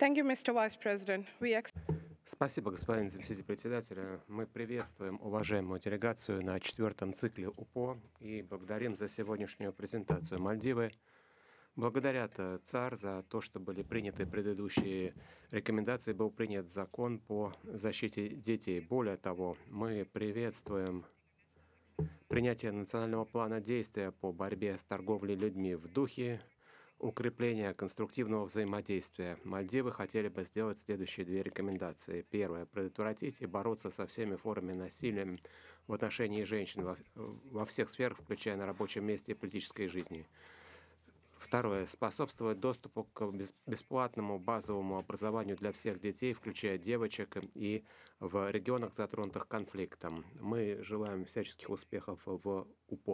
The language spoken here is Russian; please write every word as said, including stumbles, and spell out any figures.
Thank you, mister Vice President. We ex- Спасибо, господин заместитель председателя. Мы приветствуем уважаемую делегацию на четвертом цикле УПО и благодарим за сегодняшнюю презентацию. Мальдивы благодарят э, ЦАР за то, что были приняты предыдущие рекомендации, был принят закон по защите детей. Более того, мы приветствуем принятие национального плана действия по борьбе с торговлей людьми в духе укрепления конструктивного взаимодействия. Мальдивы хотели бы сделать следующие две рекомендации. Первое. Предотвратить и бороться со всеми формами насилия в отношении женщин во, во всех сферах, включая на рабочем месте и политической жизни. Второе. Способствовать доступу к бес- бесплатному базовому образованию для всех детей, включая девочек, и в регионах, затронутых конфликтом. Мы желаем всяческих успехов в УПО.